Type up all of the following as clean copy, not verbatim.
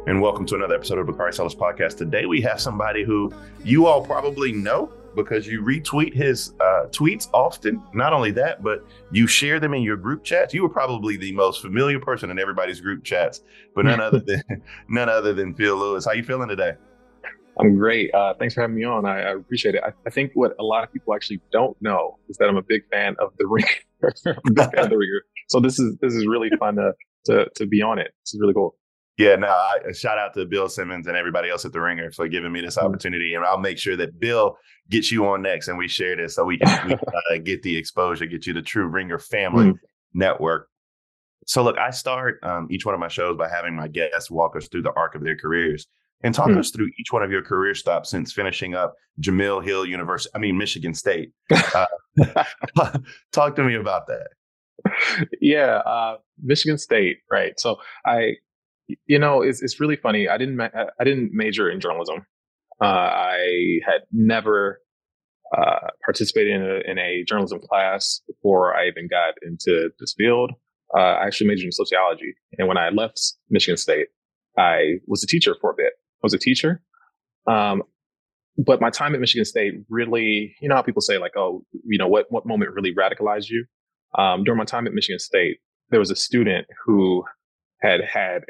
and welcome to another episode of the Bakari Sellers Podcast. Today we have somebody who you all probably know because you retweet his tweets often. Not only that, but you share them in your group chats. You are probably the most familiar person in everybody's group chats, but none other than Phil Lewis. How you feeling today? I'm great. Thanks for having me on. I appreciate it. I think what a lot of people actually don't know is that I'm a big fan of The Ringer. So this is really fun to be on it. This is really cool. Yeah, no, shout out to Bill Simmons and everybody else at The Ringer for giving me this opportunity. And I'll make sure that Bill gets you on next and we share this so we can get the exposure, get you the true Ringer family network. So look, I start each one of my shows by having my guests walk us through the arc of their careers and talk us through each one of your career stops since finishing up Jamil Hill University, Michigan State. Talk to me about that. Yeah, Michigan State, right. So it's really funny. I didn't major in journalism. I had never participated in a journalism class before I even got into this field. I actually majored in sociology. And when I left Michigan State, I was a teacher for a bit. I was a teacher. But my time at Michigan State really, you know how people say like, oh, what moment really radicalized you? During my time at Michigan State, there was a student who had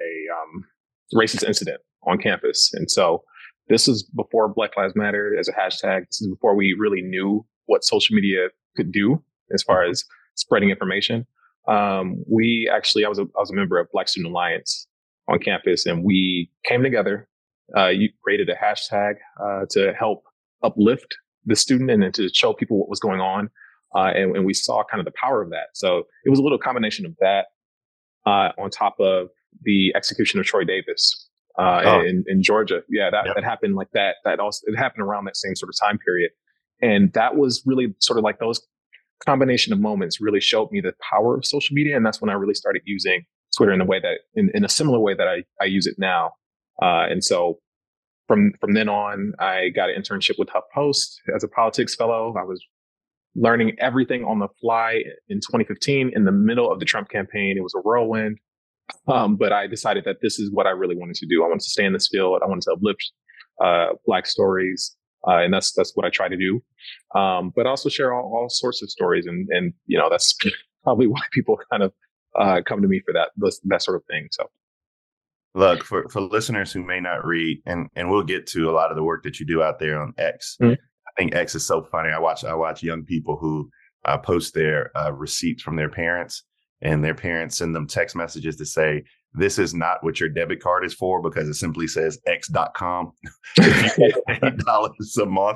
a racist incident on campus. And so this was before Black Lives Matter as a hashtag. This is before we really knew what social media could do as far as spreading information. I was a member of Black Student Alliance on campus, and we came together. You created a hashtag to help uplift the student and then to show people what was going on. And we saw kind of the power of that. So it was a little combination of that on top of the execution of Troy Davis in Georgia. Yeah, that happened like that. That also it happened around that same sort of time period. And that was really sort of like those combination of moments really showed me the power of social media. And that's when I really started using Twitter in a way that in a similar way that I use it now. And so from then on, I got an internship with HuffPost as a politics fellow. I was learning everything on the fly in 2015 in the middle of the Trump campaign. It was a whirlwind. But I decided that this is what I really wanted to do. I wanted to stay in this field. I wanted to uplift Black stories. And that's what I try to do. But also share all sorts of stories. And that's probably why people kind of come to me for that sort of thing. So. Look, for listeners who may not read, and we'll get to a lot of the work that you do out there on X. I think X is so funny. I watch young people who post their receipts from their parents, and their parents send them text messages to say, this is not what your debit card is for because it simply says x.com. If you pay $8 a month.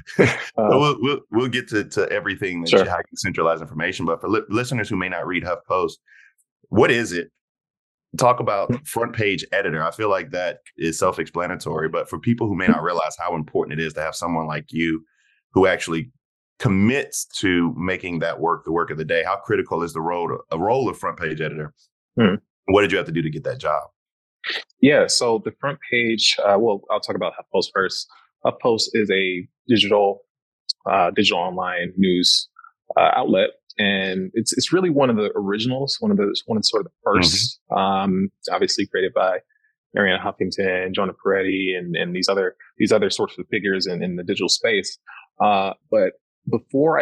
So we'll get to everything that how you can centralize information. But for listeners who may not read HuffPost, what is it? Talk about front page editor. I feel like that is self-explanatory, but for people who may not realize how important it is to have someone like you who actually commits to making that work the work of the day, how critical is the role of front page editor? What did you have to do to get that job? Yeah, so the front page, I'll talk about HuffPost first. HuffPost is a digital online news outlet. And it's really one of the originals, one of sort of the first, obviously created by Arianna Huffington, Jonah Peretti, and these other sorts of figures in the digital space. But before I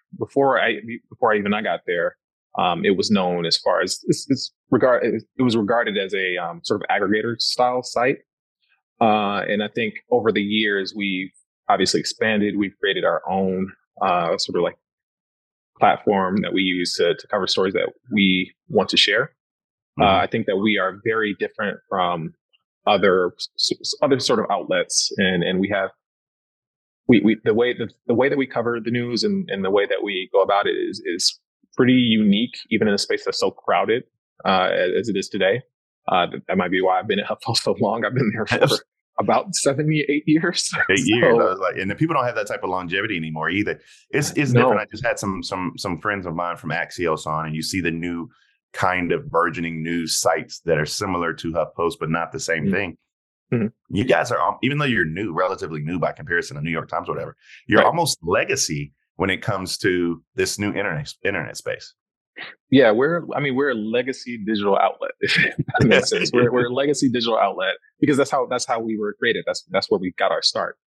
got there, it was known as far as it was regarded as a sort of aggregator style site. And I think over the years we've obviously expanded. We've created our own sort of like platform that we use to cover stories that we want to share. I think that we are very different from other sort of outlets, and we have the way that we cover the news and the way that we go about it is pretty unique, even in a space that's so crowded as it is today. That might be why I've been at HuffPost so long. I've been there for about 8 years. 8 years. And the people don't have that type of longevity anymore either. It's different. I just had some friends of mine from Axios on, and you see the new kind of burgeoning news sites that are similar to HuffPost, but not the same thing. You guys are, even though you're new, relatively new by comparison to New York Times or whatever, you're almost legacy when it comes to this new internet space. Yeah, we're a legacy digital outlet, if that makes sense. We're a legacy digital outlet because that's how we were created. That's where we got our start.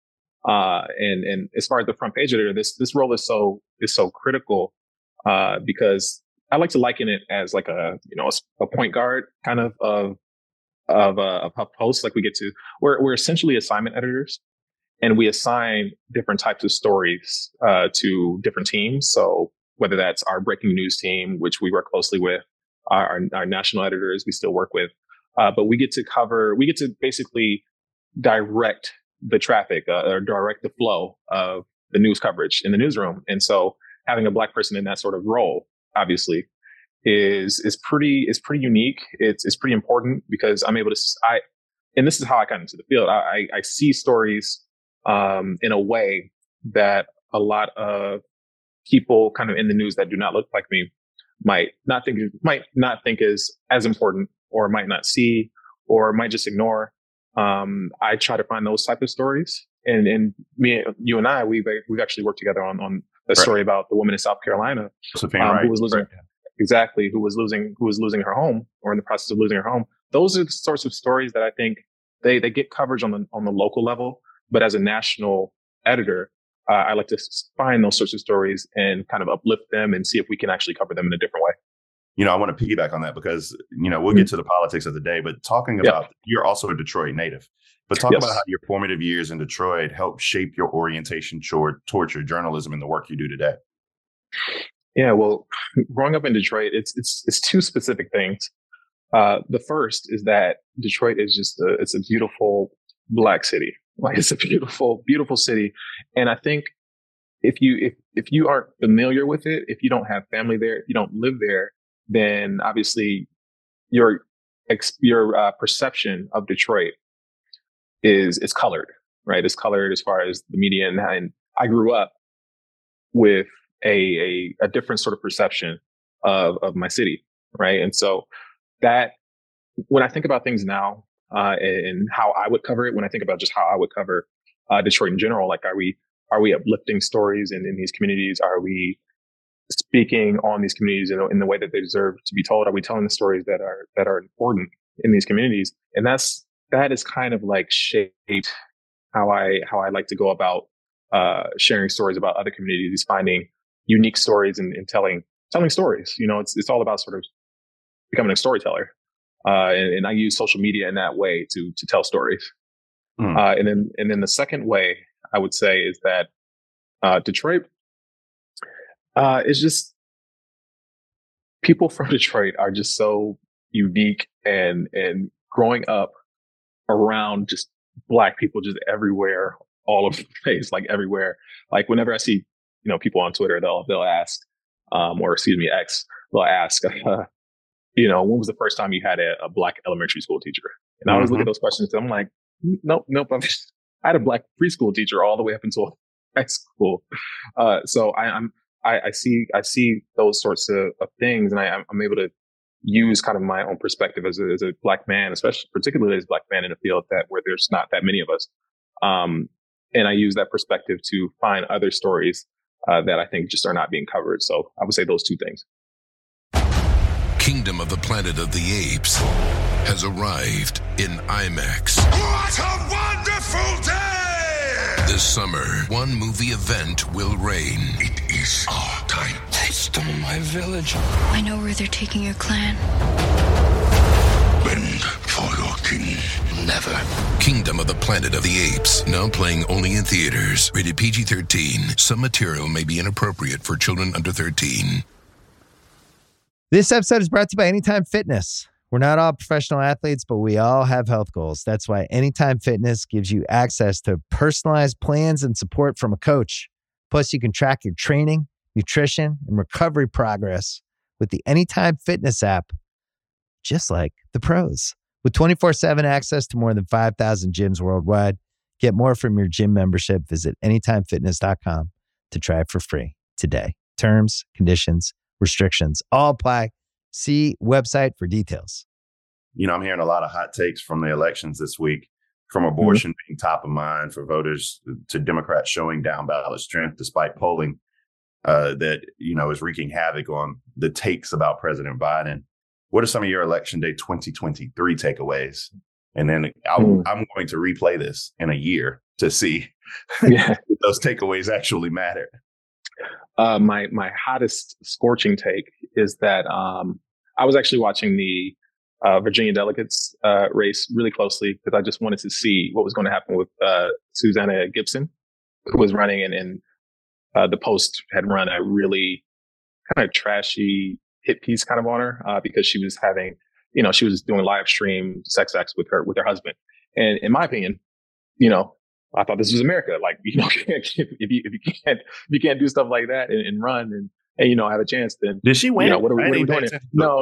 And as far as the front page editor, this role is so critical because I like to liken it as like a point guard kind of a post. Like we're essentially assignment editors, and we assign different types of stories to different teams. So whether that's our breaking news team, which we work closely with, our national editors we still work with, but we get to basically direct the traffic or direct the flow of the news coverage in the newsroom. And so having a Black person in that sort of role, obviously, is pretty unique. It's pretty important because I'm able to and this is how I got into the field. I see stories in a way that a lot of people kind of in the news that do not look like me might not think is as important, or might not see, or might just ignore. I try to find those type of stories, and you and I, we've actually worked together on a story about the woman in South Carolina who was losing who was losing her home, or in the process of losing her home. Those are the sorts of stories that I think they get coverage on the local level, but as a national editor, I like to find those sorts of stories and kind of uplift them and see if we can actually cover them in a different way. I want to piggyback on that because, we'll get to the politics of the day, but talking about, you're also a Detroit native, but talk about how your formative years in Detroit helped shape your orientation towards your journalism and the work you do today. Yeah, well, growing up in Detroit, it's two specific things. The first is that Detroit is it's a beautiful Black city. Like, it's a beautiful, beautiful city. And I think if you aren't familiar with it, if you don't have family there, if you don't live there, then obviously your perception of Detroit is colored, right? It's colored as far as the media. And I grew up with a different sort of perception of my city, right? And so that, when I think about things now, and how I would cover it, when I think about just how I would cover Detroit in general, like, are we uplifting stories in these communities? Are we speaking on these communities in the way that they deserve to be told? Are we telling the stories that are important in these communities? And that is kind of like shaped how I like to go about sharing stories about other communities, finding unique stories and telling stories. It's all about sort of becoming a storyteller. And I use social media in that way to tell stories. And then the second way I would say is that Detroit is just, people from Detroit are just so unique, and growing up around just Black people just everywhere, all over the place, like everywhere. Like, whenever I see people on Twitter, they'll ask, or excuse me, X, they'll ask, when was the first time you had a Black elementary school teacher? And I always look at those questions and I'm like, nope. I had a Black preschool teacher all the way up until high school. So I see those sorts of things, and I'm able to use kind of my own perspective as a Black man, particularly as a Black man in a field where there's not that many of us. And I use that perspective to find other stories that I think just are not being covered. So I would say those two things. Kingdom of the Planet of the Apes has arrived in IMAX. What a wonderful day! This summer, one movie event will reign. It is our time. They stole my village. I know where they're taking your clan. Bend for your king. Never. Kingdom of the Planet of the Apes, now playing only in theaters. Rated PG-13. Some material may be inappropriate for children under 13. This episode is brought to you by Anytime Fitness. We're not all professional athletes, but we all have health goals. That's why Anytime Fitness gives you access to personalized plans and support from a coach. Plus, you can track your training, nutrition, and recovery progress with the Anytime Fitness app, just like the pros. With 24/7 access to more than 5,000 gyms worldwide, get more from your gym membership. Visit anytimefitness.com to try it for free today. Terms, conditions, restrictions all apply. See website for details. I'm hearing a lot of hot takes from the elections this week, from abortion being top of mind for voters to Democrats showing down ballot strength despite polling. that is wreaking havoc on the takes about President Biden. What are some of your Election Day 2023 takeaways? And then I'm going to replay this in a year to see if those takeaways actually matter. My hottest scorching take is that I was actually watching the Virginia delegates race really closely because I just wanted to see what was going to happen with Susanna Gibson, who was running, and the Post had run a really kind of trashy hit piece kind of on her because she was having, she was doing live stream sex acts with her husband. And in my opinion, I thought this was America. Like, if you can't do stuff like that and run and have a chance, then did she win? What are we doing? No.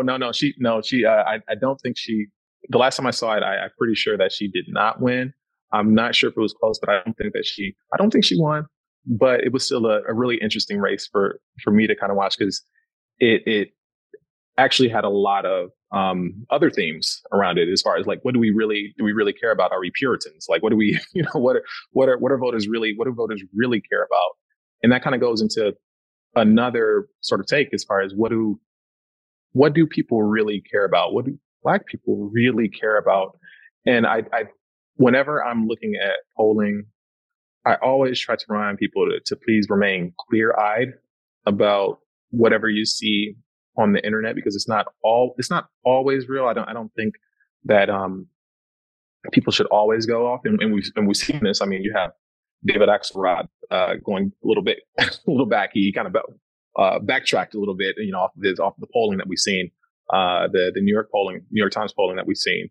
I don't think she. The last time I saw it, I'm pretty sure that she did not win. I'm not sure if it was close, but I don't think she won. But it was still a really interesting race for me to kind of watch because it actually had a lot of other themes around it as far as like, what do we really care about? Are we Puritans? Like, what do we, what do voters really care about? And that kind of goes into another sort of take as far as what do people really care about? What do Black people really care about? And I whenever I'm looking at polling, I always try to remind people to please remain clear-eyed about whatever you see on the internet, because it's not always real. I don't think that people should always go off, and we've seen this. I mean, you have David Axelrod going a little back. He kind of backtracked a little bit, off of the polling that we've seen, the New York Times polling that we've seen.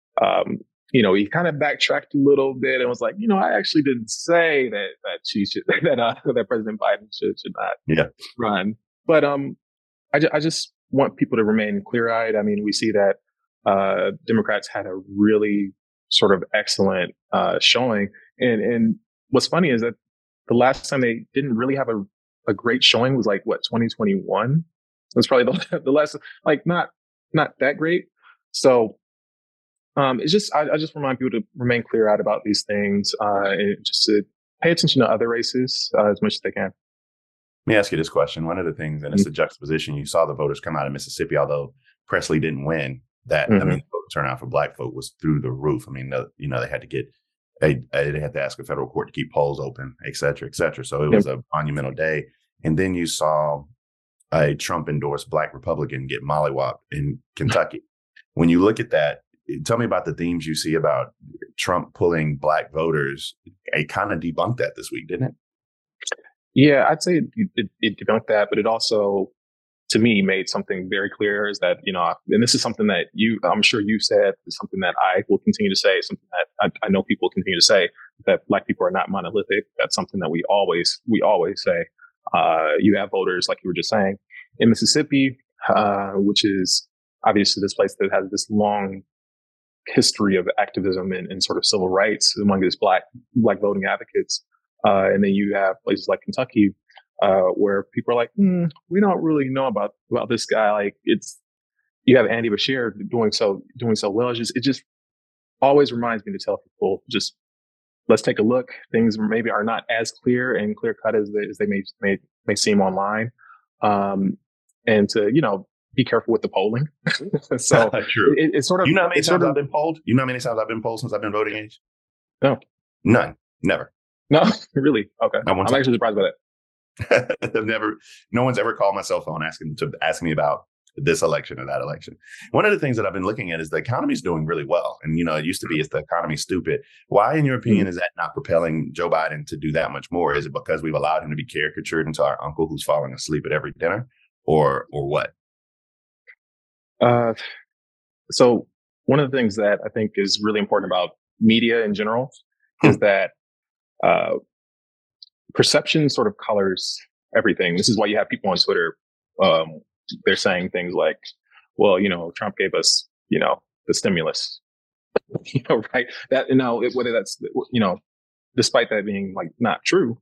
He kind of backtracked a little bit and was like, I actually didn't say that she should that President Biden should not run, but I just want people to remain clear-eyed. I mean, we see that Democrats had a really sort of excellent showing, and what's funny is that the last time they didn't really have a great showing was like 2021. It was probably the last, like not that great. So it's just I just remind people to remain clear-eyed about these things and just to pay attention to other races as much as they can. Let me ask you this question. One of the things, and it's a juxtaposition, you saw the voters come out of Mississippi, although Presley didn't win. That I mean, the vote turnout for Black folk was through the roof. I mean, they had to get they had to ask a federal court to keep polls open, et cetera, et cetera. So it was a monumental day. And then you saw a Trump-endorsed Black Republican get mollywopped in Kentucky. When you look at that, tell me about the themes you see about Trump pulling Black voters. It kind of debunked that this week, didn't it? Yeah, I'd say it debunked that, but it also, to me, made something very clear is that, and this is something that I'm sure you said, is something that I will continue to say, something that I know people continue to say, that Black people are not monolithic. That's something that we always say. You have voters, like you were just saying, in Mississippi, which is obviously this place that has this long history of activism and sort of civil rights among its black voting advocates. And then you have places like Kentucky, where people are like, we don't really know about this guy. Like you have Andy Bashir doing so well. It just always reminds me to tell people, just let's take a look. Things maybe are not as clear and clear cut as they may seem online. And to, be careful with the polling. So true. It's sort of, how many times I've been polled? You know how many times I've been polled since I've been voting age? No, none, never. No, really? Okay. I'm actually surprised by that. No one's ever called my cell phone asking me about this election or that election. One of the things that I've been looking at is the economy's doing really well. And, it used to be, is the economy stupid? Why, in your opinion, is that not propelling Joe Biden to do that much more? Is it because we've allowed him to be caricatured into our uncle who's falling asleep at every dinner, or what? So one of the things that I think is really important about media in general is that perception sort of colors everything. This is why you have people on Twitter. They're saying things like, well, Trump gave us, the stimulus, right? That, whether that's, despite that being like not true.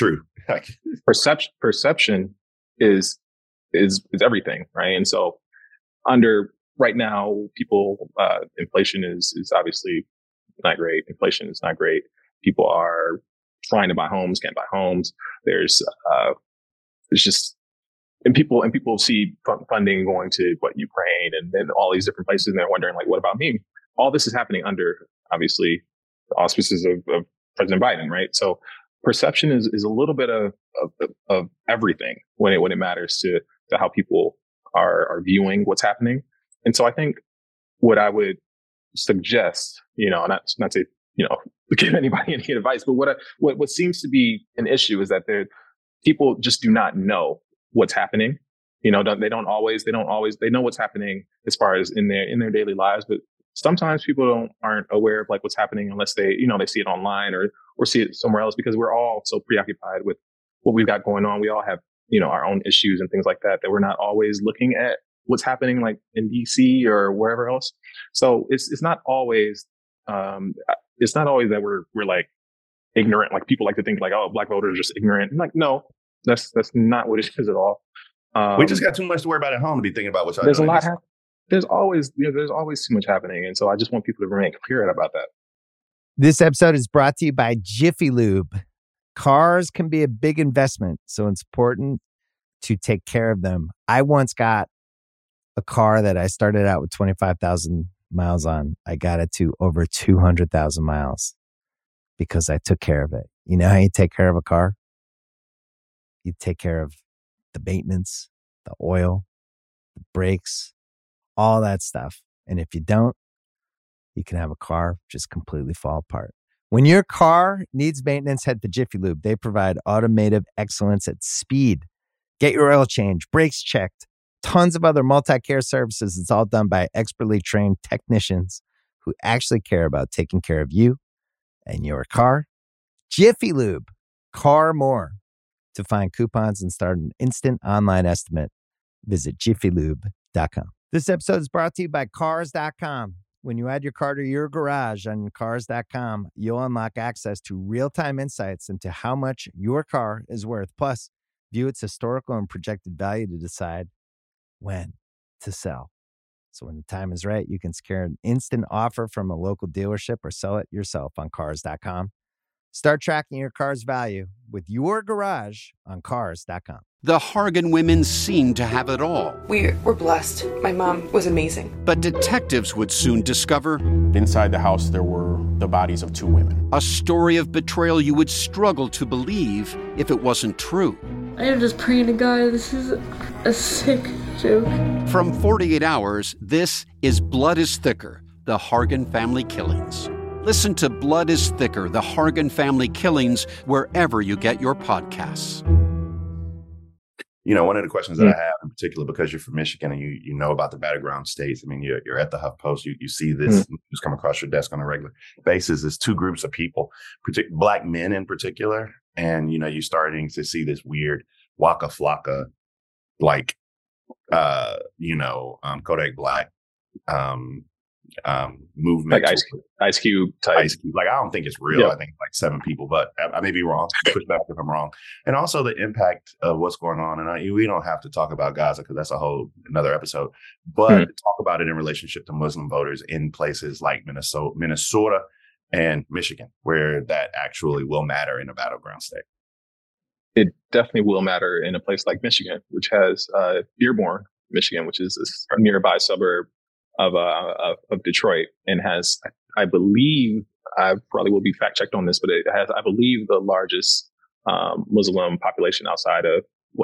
Perception is everything, right? And so right now, people, inflation is obviously not great. Inflation is not great. People are trying to buy homes, can't buy homes. There's it's just, and people see funding going to Ukraine and all these different places, and they're wondering like, what about me? All this is happening under obviously the auspices of President Biden, right? So perception is a little bit of everything when it matters to how people are viewing what's happening. And so I think what I would suggest, not to give anybody any advice, but what seems to be an issue is that people just do not know what's happening. They know what's happening as far as in their daily lives, but sometimes people aren't aware of like what's happening unless they see it online or see it somewhere else, because we're all so preoccupied with what we've got going on. We all have, our own issues and things like that we're not always looking at what's happening like in DC or wherever else. So it's not always that we're like ignorant. Like people like to think like, oh, Black voters are just ignorant. I'm like, no, that's not what it is at all. We just got too much to worry about at home to be thinking about what's there's a lot happening. There's always too much happening. And so I just want people to remain clear about that. This episode is brought to you by Jiffy Lube. Cars can be a big investment, so it's important to take care of them. I once got a car that I started out with 25,000 miles on. I got it to over 200,000 miles because I took care of it. You know how you take care of a car? You take care of the maintenance, the oil, the brakes, all that stuff. And if you don't, you can have a car just completely fall apart. When your car needs maintenance, head to Jiffy Lube. They provide automotive excellence at speed. Get your oil change, brakes checked, tons of other multi-care services. It's all done by expertly trained technicians who actually care about taking care of you and your car. Jiffy Lube, car more. To find coupons and start an instant online estimate, visit jiffylube.com. This episode is brought to you by Cars.com. When you add your car to your garage on Cars.com, you'll unlock access to real-time insights into how much your car is worth. Plus, view its historical and projected value to decide when to sell. So when the time is right, you can secure an instant offer from a local dealership or sell it yourself on Cars.com. Start tracking your car's value with your garage on Cars.com. The Hargan women seemed to have it all. We were blessed. My mom was amazing. But detectives would soon discover... inside the house, there were the bodies of two women. A story of betrayal you would struggle to believe if it wasn't true. I am just praying to God, this is a sick joke. From 48 Hours, this is Blood is Thicker, the Hargan family killings. Listen to Blood is Thicker, the Hargan family killings, wherever you get your podcasts. One of the questions that I have in particular, because you're from Michigan and you know about the battleground states. I mean, you're at the HuffPost. You see this news come across your desk on a regular basis. There's two groups of people, Black men in particular, and you're starting to see this weird Waka Flocka, like Kodak Black movement, like Ice Cube type. Ice Cube. Like, I don't think it's real. I think like 7 people, but I may be wrong. Push back if I'm wrong. And also the impact of what's going on. And we don't have to talk about Gaza because that's another episode. But talk about it in relationship to Muslim voters in places like Minnesota and Michigan, where that actually will matter in a battleground state. It definitely will matter in a place like Michigan, which has Dearborn, Michigan, which is a nearby suburb of Detroit, and has, I believe, I probably will be fact checked on this, but it has, I believe, the largest Muslim population outside of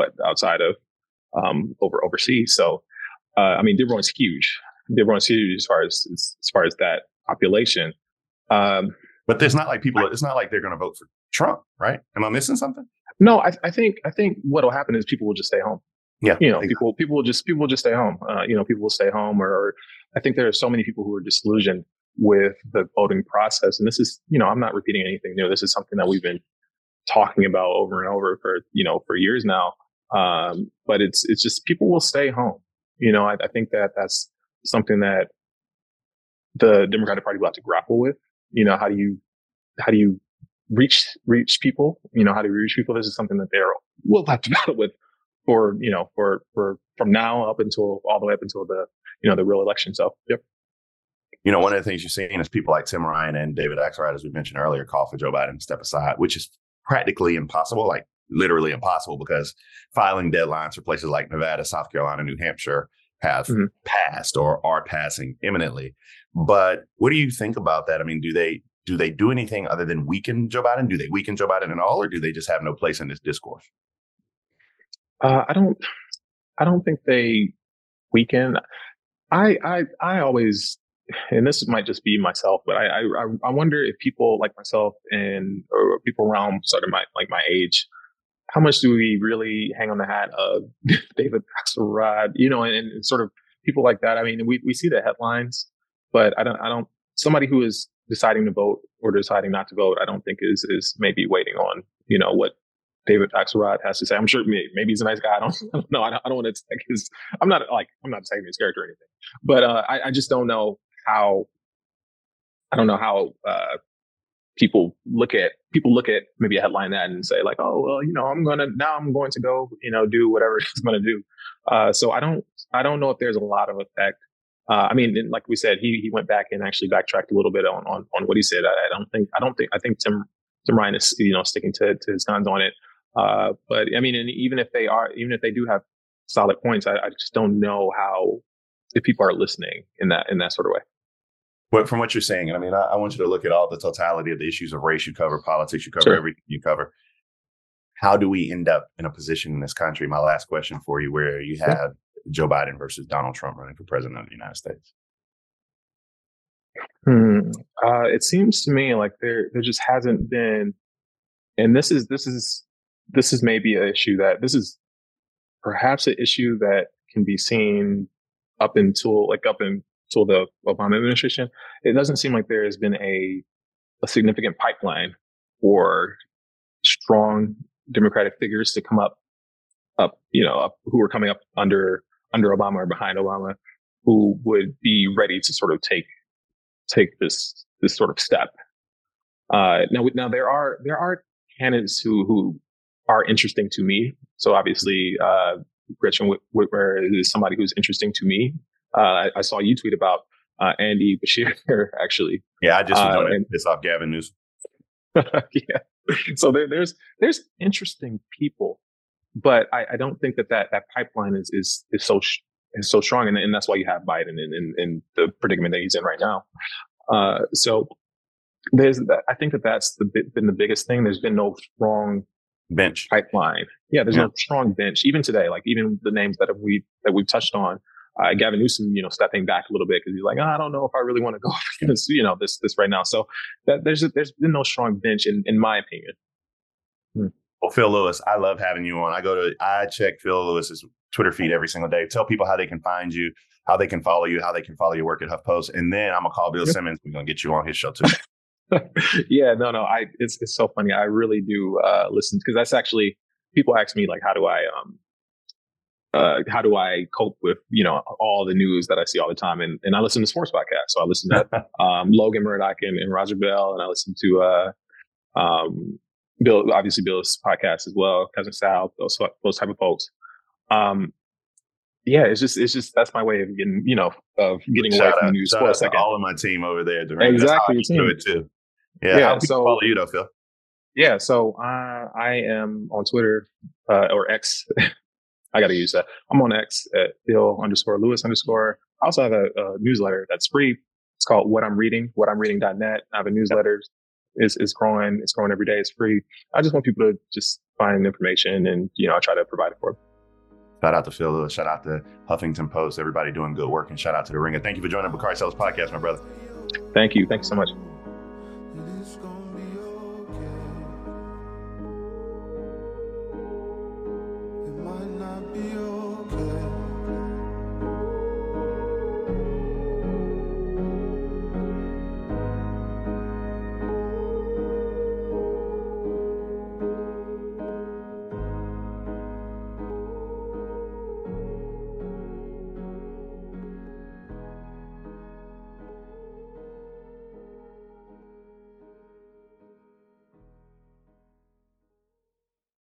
overseas. So, Dearborn's huge. Dearborn's huge as far as that population. But there's not like people. It's not like they're going to vote for Trump, right? Am I missing something? No, I think what will happen is people will just stay home. Yeah, exactly. people will just stay home. People will stay home, or I think there are so many people who are disillusioned with the voting process. And this is, I'm not repeating anything new. This is something that we've been talking about over and over for years now. But it's just people will stay home. I think that's something that the Democratic Party will have to grapple with. How do you reach people? How do you reach people? This is something that will have to battle with for from now up until all the way up until the real election. So, yep. One of the things you're seeing is people like Tim Ryan and David Axelrod, as we mentioned earlier, call for Joe Biden to step aside, which is practically impossible. Like, literally impossible because filing deadlines for places like Nevada, South Carolina, New Hampshire have passed or are passing imminently. But what do you think about that? I mean, do they do anything other than weaken Joe Biden? Do they weaken Joe Biden at all, or do they just have no place in this discourse? I don't think they weaken. I always, and this might just be myself, but I wonder if people like myself or people around sort of my age, how much do we really hang on the hat of David Axelrod, and sort of people like that? I mean, we see the headlines, but I don't. Somebody who is deciding to vote or deciding not to vote, I don't think is maybe waiting on what David Axelrod has to say. I'm sure maybe he's a nice guy. I don't know. I don't want to take his. I'm not taking his character or anything, but I just don't know how. I don't know how people look at maybe a headline that and say like, oh well, I'm going to go do whatever he's going to do. So I don't know if there's a lot of effect. I mean, like we said, he went back and actually backtracked a little bit on what he said. I think Tim Ryan is sticking to his guns on it. But I mean, and even if they do have solid points, I just don't know if people are listening in that sort of way. But from what you're saying, I mean, I want you to look at all the totality of the issues of race you cover, politics you cover, everything you cover. How do we end up in a position in this country? My last question for you, where you have Joe Biden versus Donald Trump running for president of the United States. It seems to me like there just hasn't been, and this is maybe an issue this is perhaps an issue that can be seen up until the Obama administration. It doesn't seem like there has been a significant pipeline for strong Democratic figures to come up, who are coming up under Obama or behind Obama, who would be ready to sort of take this sort of step. Now there are candidates who are interesting to me. So obviously, Gretchen Whitmer is somebody who's interesting to me. I saw you tweet about Andy Bashir actually. Yeah, I just want to piss off Gavin Newsom. Yeah. So there's interesting people, but I don't think that pipeline is so strong, and that's why you have Biden in the predicament that he's in right now. So I think that's been the biggest thing. There's been no strong bench pipeline. Yeah, there's no strong bench. Even today, like even the names that we've touched on, Gavin Newsom, stepping back a little bit because he's like, I don't know if I really want to go against this right now. So there's been no strong bench in my opinion. Well, Phil Lewis, I love having you on. I check Phil Lewis's Twitter feed every single day. Tell people how they can find you, how they can follow you, how they can follow your work at HuffPost, and then I'm gonna call Bill Simmons. We're gonna get you on his show too. Yeah, no, it's so funny. I really do listen, because that's actually, people ask me like, how do I cope with all the news that I see all the time, and I listen to sports podcasts. So I listen to Logan Murdoch and Roger Bell, and I listen to Bill's podcast as well, Cousin Sal, those type of folks. Yeah, it's just that's my way of getting away from the news for a second. All of my team over there, exactly. That's how I do it too. Yeah, how people follow you though, Phil? Yeah, so I am on Twitter or X. I got to use that. I'm on X at Phil_Lewis_. I also have a newsletter that's free. It's called What I'm Reading, whatimreading.net. I have a newsletter. It's growing. It's growing every day. It's free. I just want people to just find information, and I try to provide it for them. Shout out to Phil Lewis. Shout out to Huffington Post. Everybody doing good work, and shout out to The Ringer. Thank you for joining the Bakari Sellers podcast, my brother. Thank you. Thank you so much.